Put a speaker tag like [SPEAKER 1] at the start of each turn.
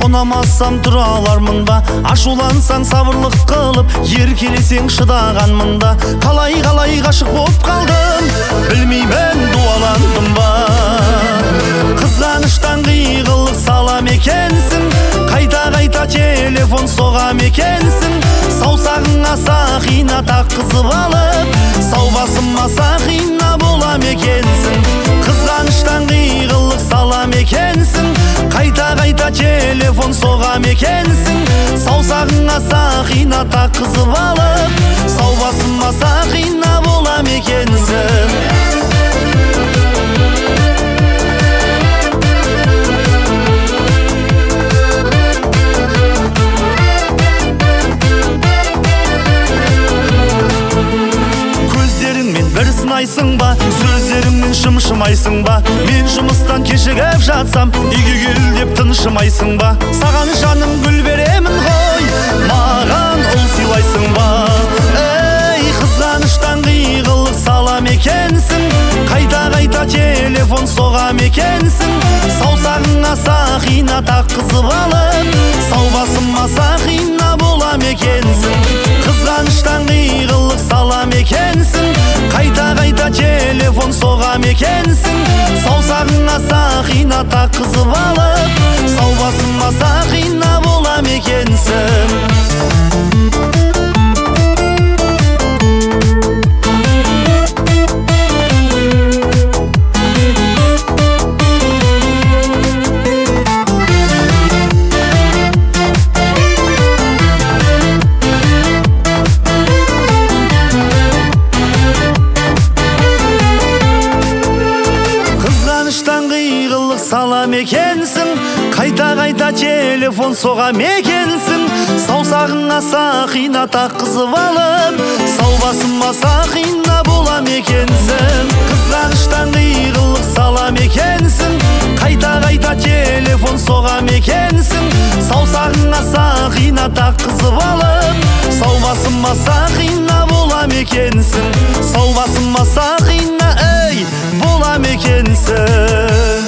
[SPEAKER 1] ұнамасам тұра алармын ба? Ашулансаң сабырлық қылып, еркелесең шыдағанмын да. Қалай ғашық боп қалдым, білмеймін дуаландым ба? Қызғаныштан қиғылық салам екенсің, қайта телефон соғам екенсің. Саусағыңа сақина таққызып алып, сау басыма сақина болам екенсің. Қызғаныштан қиғылық салам екенсің, қайта телефон соғам екенсің. Саусағыңа сақина таққызып алып, сау басыма сақина болам екенсің. Бір сынайсың ба, сөздеріңнен шымшымайсың ба? Мен жұмыстан кешігіп жатсам, үйге кел деп тыншымайсың ба? Саған жаным гүл беремін ғой, маған ұл сыйлайсың ба? Ей, қызғаныштан қиғылық салам екенсің, қайта телефон соғам екенсің. Саусағыңа сақина таққызып алып, сау басыма сақина болам екенсің. Қызғаныштан қиғылық салам екенсің, қайта телефон соғам екенсің. Саусағыңа сақина таққызып алып, сау басыма сақина болам екенсің. Салам екенсің, қайта телефон соғам екенсің. Саусағыңа сақина таққызып алып, сау басыма сақина болам екенсің. Қызғаныштан қиғылық салам екенсің, қайта телефон соғам екенсің. Саусағыңа сақина таққызып алып, сау басыма сақина болам екенсің. Сау басыма сақина, ей, болам екенсің.